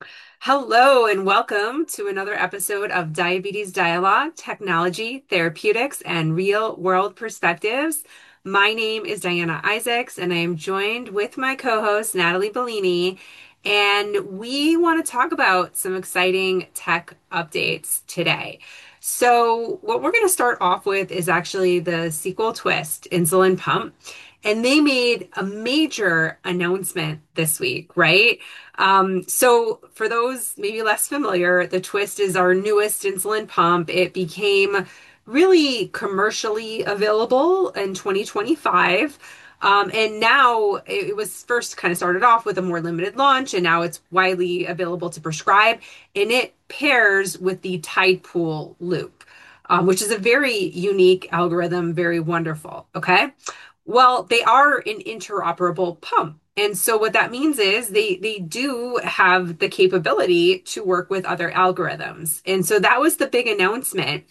Hello, and welcome to another episode of Diabetes Dialogue, Technology, Therapeutics, and Real World Perspectives. My name is Diana Isaacs, and I am joined with my co-host, Natalie Bellini, and we want to talk about some exciting tech updates today. So, what we're going to start off with is actually the Sequel Twist insulin pump. And they made a major announcement this week, right? So for those maybe less familiar, the Twist is our newest insulin pump. It became really commercially available in 2025. And now it was first kind of started off with a more limited launch, and now it's widely available to prescribe. And it pairs with the Tidepool loop, which is a very unique algorithm, very wonderful. Okay. Well, they are an interoperable pump. And so what that means is they do have the capability to work with other algorithms. And so that was the big announcement.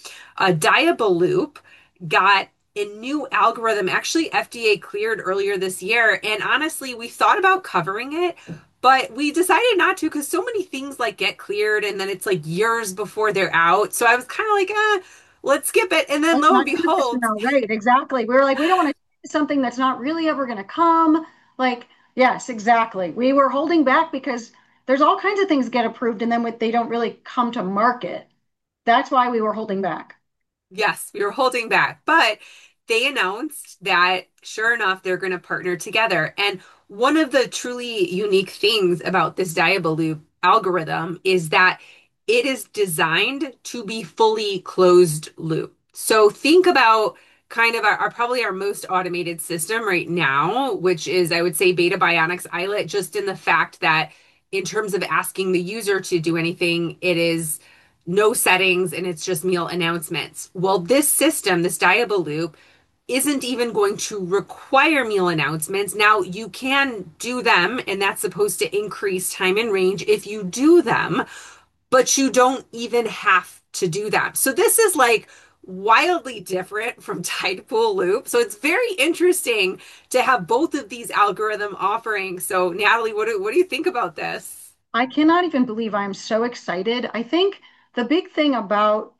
Diabeloop got a new algorithm, actually FDA cleared earlier this year. And honestly, we thought about covering it, but we decided not to because so many things like get cleared and then it's like years before they're out. So I was kind of like, let's skip it. And then Let's lo and not do this behold, now. Right, exactly. We were like, we don't want to do something that's not really ever going to come. Like, yes, exactly. We were holding back because there's all kinds of things get approved and then they don't really come to market. That's why we were holding back. yes, we were holding back, but they announced that sure enough, they're going to partner together. And one of the truly unique things about this Diabeloop algorithm is that it is designed to be fully closed loop. So think about kind of probably our most automated system right now, which is I would say Beta Bionics iLet, just in the fact that in terms of asking the user to do anything, it is no settings and it's just meal announcements. Well, this system, this Diabeloop, isn't even going to require meal announcements. Now, you can do them, and that's supposed to increase time and range if you do them, but you don't even have to do them. So, this is like wildly different from Tidepool Loop. So, it's very interesting to have both of these algorithm offerings. So, Natalie, what do you think about this? I cannot even believe I'm so excited. I think the big thing about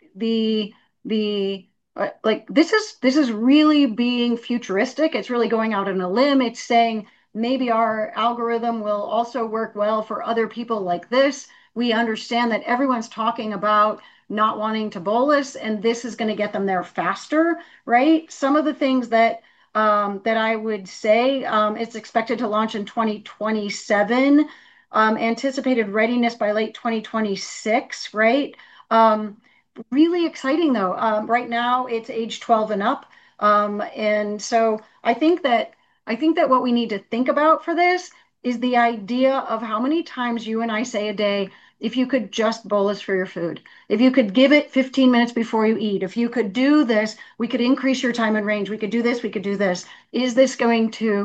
the like this is really being futuristic. It's really going out on a limb. It's saying maybe our algorithm will also work well for other people like this. We understand that everyone's talking about not wanting to bolus, and this is going to get them there faster, right? Some of the things that I would say it's expected to launch in 2027, anticipated readiness by late 2026, right? Um, Really exciting though. Right now it's age 12 and up. And so I think that what we need to think about for this is the idea of how many times you and I say a day, if you could just bolus for your food, if you could give it 15 minutes before you eat, if you could do this, we could increase your time and range. We could do this, we could do this. Is this going to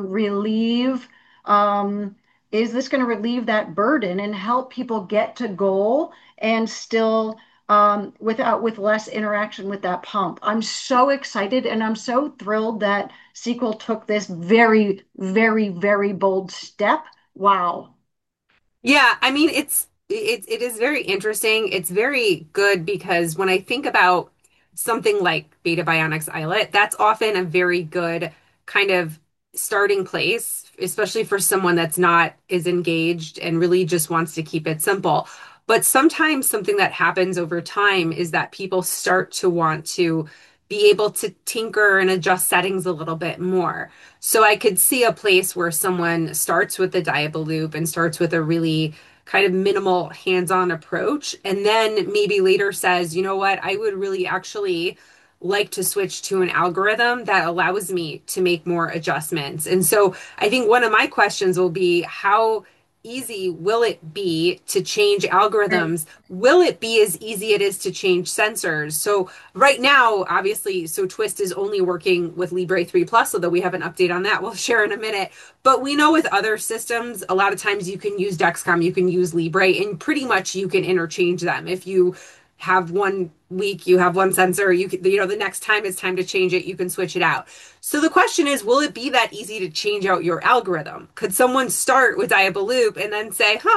um, relieve that burden and help people get to goal and still with less interaction with that pump? I'm so excited and I'm so thrilled that Sequel took this very, very, very bold step. Wow. Yeah, I mean it is very interesting. It's very good because when I think about something like Beta Bionics iLet, that's often a very good kind of starting place, especially for someone that's not as engaged and really just wants to keep it simple. But sometimes something that happens over time is that people start to want to be able to tinker and adjust settings a little bit more. So I could see a place where someone starts with the Diabeloop and starts with a really kind of minimal hands-on approach, and then maybe later says, you know what, I would really actually like to switch to an algorithm that allows me to make more adjustments. And so I think one of my questions will be how easy will it be to change Right. algorithms? Will it be as easy it is to change sensors? So right now, obviously, so Twist is only working with Libre 3 Plus, although we have an update on that we'll share in a minute. But we know with other systems, a lot of times you can use Dexcom, you can use Libre, and pretty much you can interchange them. If you have one week, you have one sensor, you can, the next time it's time to change it, you can switch it out. So the question is, will it be that easy to change out your algorithm? Could someone start with Diabeloop and then say, huh,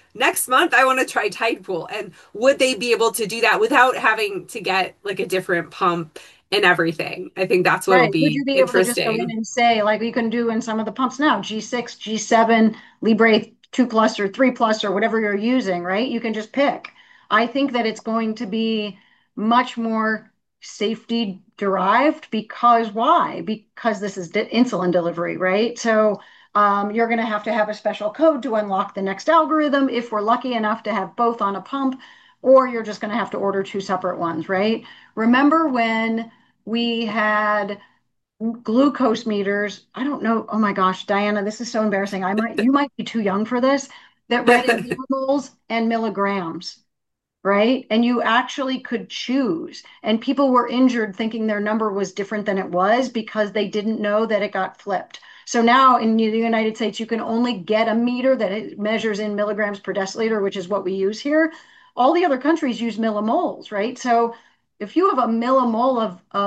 next month I want to try Tide Pool. And would they be able to do that without having to get like a different pump and everything? I think that's what'll Right. Would be you be able to just go in interesting. and say, like you can do in some of the pumps now, G6, G7, Libre 2 plus or 3 plus or whatever you're using, right? You can just pick. I think that it's going to be much more safety derived because why? Because this is insulin delivery, right? So you're going to have a special code to unlock the next algorithm if we're lucky enough to have both on a pump, or you're just going to have to order two separate ones, right? Remember when we had glucose meters. I don't know. Oh my gosh, Diana, this is so embarrassing. You might be too young for this. That read in millimoles and milligrams, right? And you actually could choose. And people were injured thinking their number was different than it was because they didn't know that it got flipped. So now in the United States, you can only get a meter that it measures in milligrams per deciliter, which is what we use here. All the other countries use millimoles, right? So if you have a millimole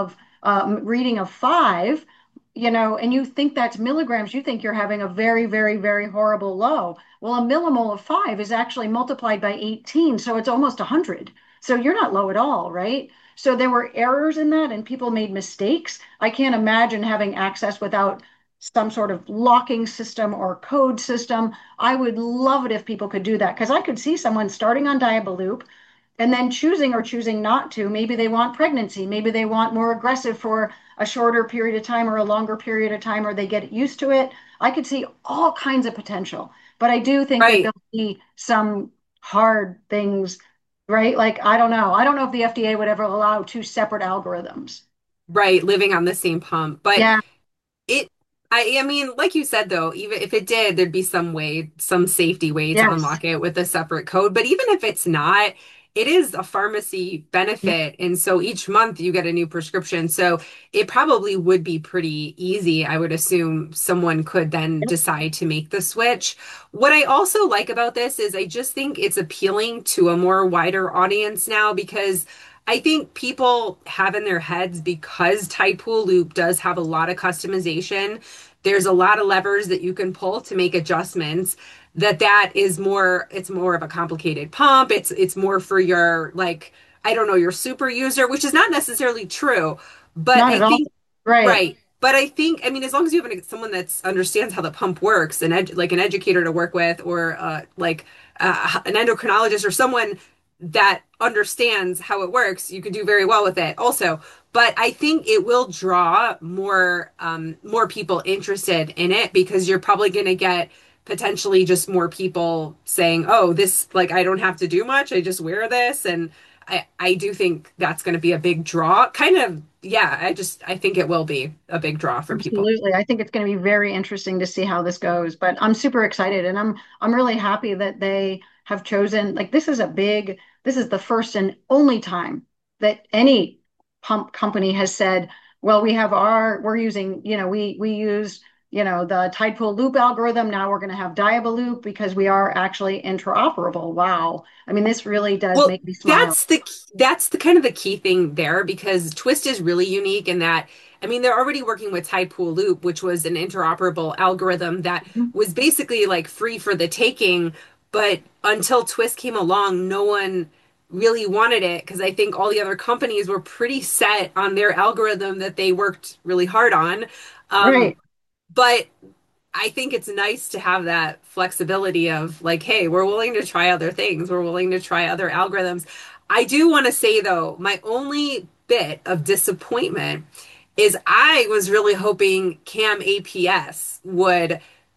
of reading of 5, and you think that's milligrams, you think you're having a very, very, very horrible low. Well, a millimole of 5 is actually multiplied by 18, so it's almost 100. So you're not low at all, right? So there were errors in that and people made mistakes. I can't imagine having access without some sort of locking system or code system. I would love it if people could do that because I could see someone starting on Diabeloop and then choosing or choosing not to. Maybe they want pregnancy. Maybe they want more aggressive for a shorter period of time or a longer period of time, or they get used to it. I could see all kinds of potential, but I do think that Right, there'll be some hard things, right? Like, I don't know. I don't know if the FDA would ever allow two separate algorithms. right, living on the same pump. But Yeah. it, I mean, like you said though, even if it did, there'd be some way, some safety way to Yes. unlock it with a separate code. But even if it's not, it is a pharmacy Yeah. benefit. And so each month you get a new prescription. So it probably would be pretty easy. I would assume someone could then decide to make the switch. What I also like about this is I just think it's appealing to a more wider audience now because I think people have in their heads because Tidepool Loop does have a lot of customization. There's a lot of levers that you can pull to make adjustments. That is more, it's more of a complicated pump. It's more for your like, I don't know, your super user, which is not necessarily true. But Not I at all. think Right. right. But I think, I mean, as long as you have someone that understands how the pump works, like an educator to work with, or like an endocrinologist or someone that understands how it works, you could do very well with it also. But I think it will draw more people interested in it because you're probably going to get potentially just more people saying, "Oh, this like I don't have to do much. I just wear this." And I do think that's going to be a big draw. Kind of, yeah, I think it will be a big draw for people. Absolutely. I think it's going to be very interesting to see how this goes, but I'm super excited and I'm really happy that they have chosen like this is the first and only time that any pump company has said, well, we're using, we use, the Tidepool loop algorithm. Now we're going to have Diabeloop because we are actually interoperable. Wow. I mean, this really does Well, make me smile. that's the kind of the key thing there because Twist is really unique in that I mean they're already working with Tidepool Loop, which was an interoperable algorithm that Mhm. was basically like free for the taking, but until Twist came along, no one really wanted it because I think all the other companies were pretty set on their algorithm that they worked really hard on. Um, Right. but I think it's nice to have that flexibility of like, hey, we're willing to try other things. We're willing to try other algorithms. I do want to say though, my only bit of disappointment is I was really hoping CAM APS would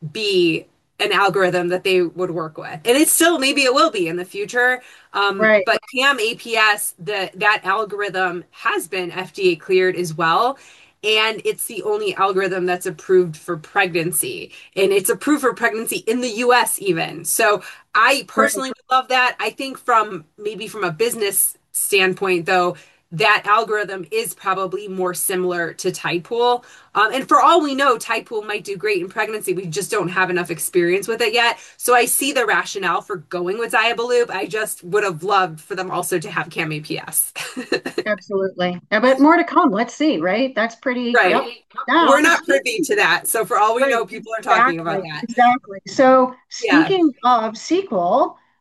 be an algorithm that they would work with. And it's still maybe it will be in the future. Right. But CAM APS, that algorithm has been FDA cleared as well. And it's the only algorithm that's approved for pregnancy. And it's approved for pregnancy in the US even. So I Right. personally would love that. I think from maybe from a business standpoint, though, that algorithm is probably more similar to Tidepool. And for all we know, Tidepool might do great in pregnancy. We just don't have enough experience with it yet. So I see the rationale for going with Diabeloop. I just would have loved for them also to have CAM APS. Absolutely. But more to come. Let's see, right? That's pretty, yep. Right. Now, We're not privy to that. So for all we right, know, people are talking about exactly, that. exactly. So Yeah. speaking of sequel,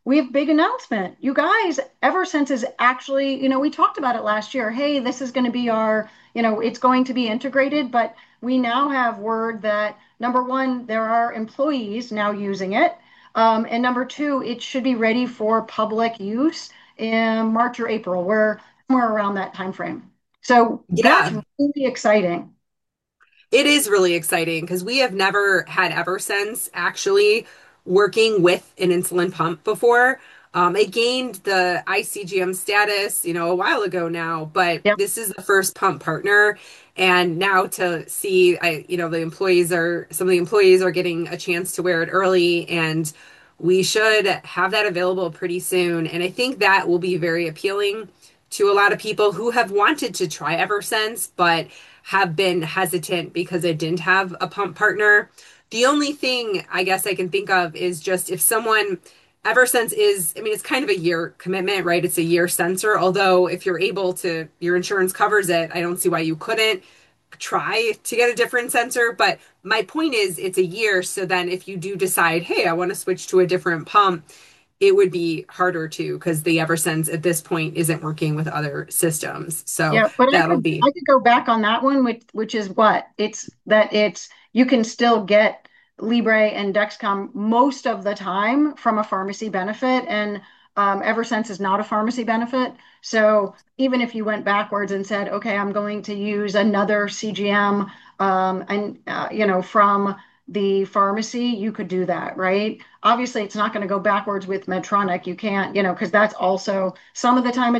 we have big announcement. You guys, Eversense is actually, we talked about it last year. Hey, this is going to be our, it's going to be integrated, but we now have word that number one, there are employees now using it. And number two, it should be ready for public use in March or April. We're somewhere around that time frame. So that's Yeah. really exciting. It is really exciting because we have never had Eversense actually working with an insulin pump before. It gained the ICGM status, a while ago now, but Yep. this is the first pump partner. And now to see, some of the employees are getting a chance to wear it early, and we should have that available pretty soon. And I think that will be very appealing to a lot of people who have wanted to try Eversense, but have been hesitant because it didn't have a pump partner. The only thing I guess I can think of is just if someone, Eversense is, I mean, it's kind of a year commitment, right? It's a year sensor. Although if you're able to, your insurance covers it, I don't see why you couldn't try to get a different sensor. But my point is, it's a year. So then if you do decide, hey, I want to switch to a different pump, it would be harder to because the Eversense at this point isn't working with other systems. So Yeah, but I that'll could be I could go back on that one, which is what it's you can still get Libre and Dexcom most of the time from a pharmacy benefit, and Eversense is not a pharmacy benefit. So even if you went backwards and said, okay, I'm going to use another CGM, and from the pharmacy, you could do that, right? Obviously, it's not going to go backwards with Medtronic. You can't, because that's also some of the time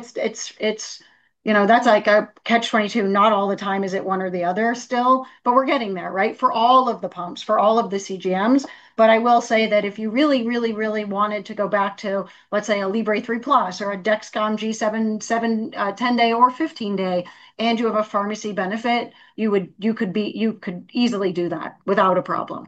that's like a catch 22. Not all the time is it one or the other still, but we're getting there, right? For all of the pumps, for all of the CGMs. But I will say that if you really, really, really wanted to go back to, let's say, a Libre 3 Plus or a Dexcom G7 10 day or 15 day, and you have a pharmacy benefit, you could easily do that without a problem.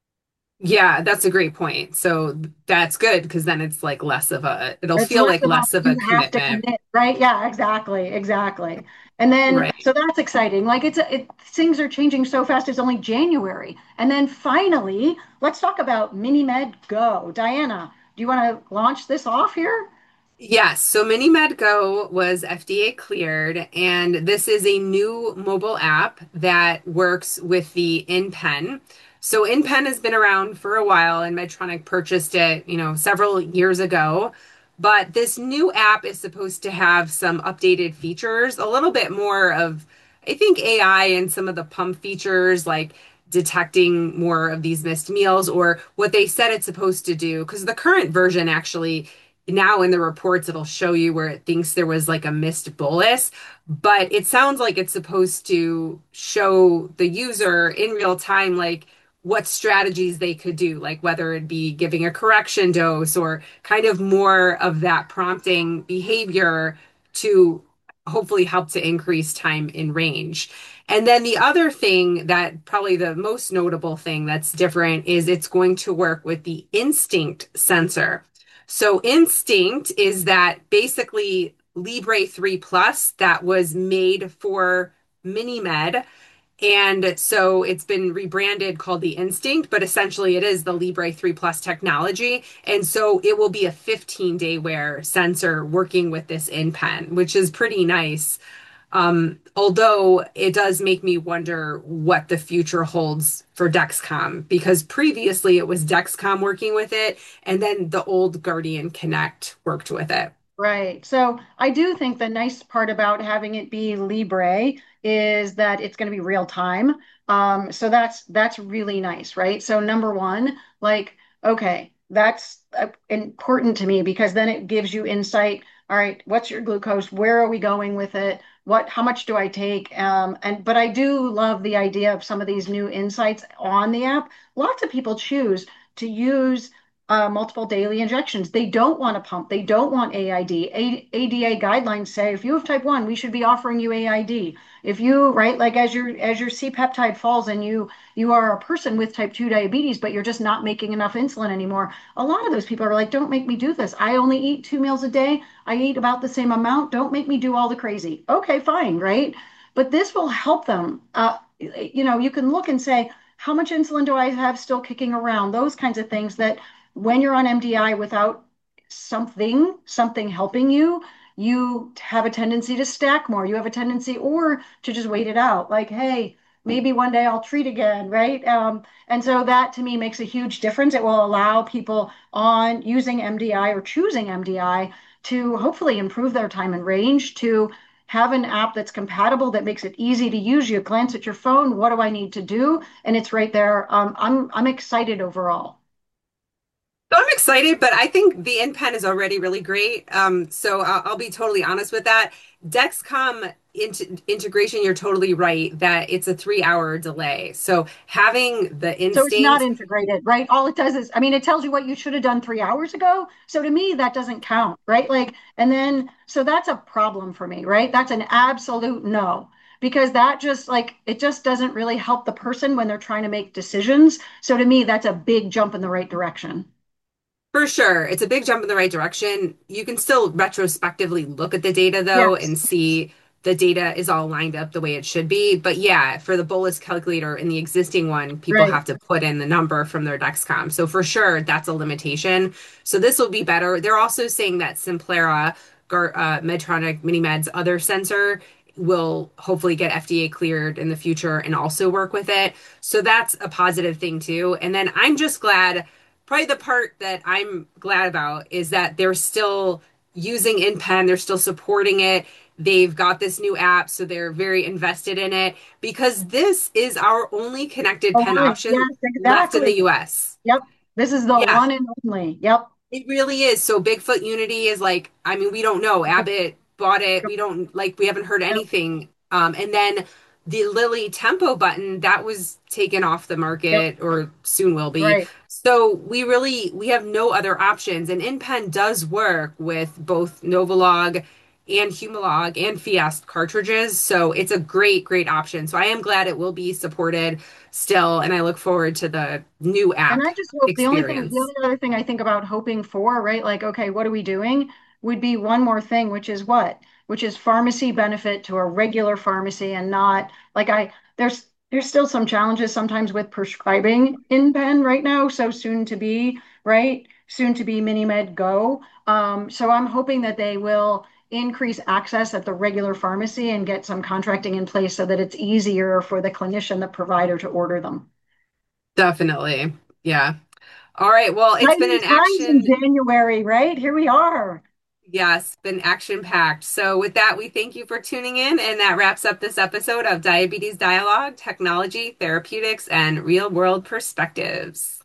Yeah, that's a great point. So that's good because then it's like it'll It's feel less like of a less of a you have to commitment. commit, right? Yeah, exactly, exactly. And then Right. so that's exciting. Like things are changing so fast. It's only January, and then finally, let's talk about MiniMed Go. Diana, do you want to launch this off here? Yes, so MiniMed Go was FDA cleared, and this is a new mobile app that works with the InPen. So InPen has been around for a while, and Medtronic purchased it, several years ago. But this new app is supposed to have some updated features, a little bit more of, I think, AI and some of the pump features, like detecting more of these missed meals, or what they said it's supposed to do. Because the current version actually now in the reports it'll show you where it thinks there was like a missed bolus, but it sounds like it's supposed to show the user in real time like what strategies they could do, like whether it be giving a correction dose or kind of more of that prompting behavior to hopefully help to increase time in range. And then the other thing that probably the most notable thing that's different is it's going to work with the Instinct sensor. So Instinct is that basically Libre 3 Plus that was made for MiniMed. And so it's been rebranded called the Instinct, but essentially it is the Libre 3 Plus technology. And so it will be a 15-day wear sensor working with this InPen, which is pretty nice. Although it does make me wonder what the future holds for Dexcom, because previously it was Dexcom working with it, and then the old Guardian Connect worked with it. Right. So I do think the nice part about having it be Libre is that it's going to be real time. So that's really nice, right? So number one, like, okay, that's important to me because then it gives you insight. All right, what's your glucose? Where are we going with it? How much do I take? But I do love the idea of some of these new insights on the app. Lots of people choose to use multiple daily injections. They don't want a pump. They don't want AID. ADA guidelines say if you have type 1, we should be offering you AID. If you, right, like as your C-peptide falls and you are a person with type 2 diabetes, but you're just not making enough insulin anymore, a lot of those people are like, don't make me do this. I only eat 2 meals a day. I eat about the same amount. Don't make me do all the crazy. Okay, fine, right? But this will help them. You can look and say, how much insulin do I have still kicking around? Those kinds of things that when you're on MDI without something helping you, you have a tendency to stack more. You have a tendency or to just wait it out. Like, hey, maybe one day I'll treat again, right? And so that to me makes a huge difference. It will allow people on using MDI or choosing MDI to hopefully improve their time and range, to have an app that's compatible, that makes it easy to use. You glance at your phone, what do I need to do? And it's right there. I'm excited overall. So I'm excited, but I think the InPen is already really great. So I'll be totally honest with that. Dexcom integration, you're totally right that it's a 3 hour delay. So having the So it's not instinct. integrated, right? All it does is, I mean, it tells you what you should have done 3 hours ago. So to me, that doesn't count, right? Like, and then, so that's a problem for me, right? That's an absolute no, because that just like, it just doesn't really help the person when they're trying to make decisions. So to me, that's a big jump in the right direction. For sure. It's a big jump in the right direction. You can still retrospectively look at the data though Yes, and see the data is all lined up the way it should be. But yeah, for the bolus calculator in the existing one, people right. have to put in the number from their Dexcom. So for sure, that's a limitation. So this will be better. They're also saying that Simplera, Medtronic, MiniMed's other sensor will hopefully get FDA cleared in the future and also work with it. So that's a positive thing too. And then I'm just glad. Probably the part that I'm glad about is that they're still using InPen, they're still supporting it. They've got this new app, so they're very invested in it because this is our only connected Oh, pen right. option Yes, left in exactly. the US. Yep. This is the Yeah, one and only. Yep. it really is. So Bigfoot Unity is like, I mean, we don't know. Abbott bought it. We don't like, we haven't heard Yep. anything. And then the Lilly Tempo button that was taken off the Yep. market or soon will be. Right. So we have no other options. And InPen does work with both Novolog and Humalog and Fiast cartridges. So it's a great option. So I am glad it will be supported still. And I look forward to the new And app I just hope the experience. only other thing I think about hoping for, right? Like, okay, what are we doing? Would be one more thing, which is what? Which is pharmacy benefit to a regular pharmacy and not like there's still some challenges sometimes with prescribing in pen right now. So soon to be, right? Soon to be MiniMed Go. So I'm hoping that they will increase access at the regular pharmacy and get some contracting in place so that it's easier for the clinician, the provider to order them. Definitely. Yeah. All right. Well, it's been Exciting an times in action, January, right? Here we are. yes, been action packed. So, with that, we thank you for tuning in. And that wraps up this episode of Diabetes Dialogue, Technology, Therapeutics, and Real World Perspectives.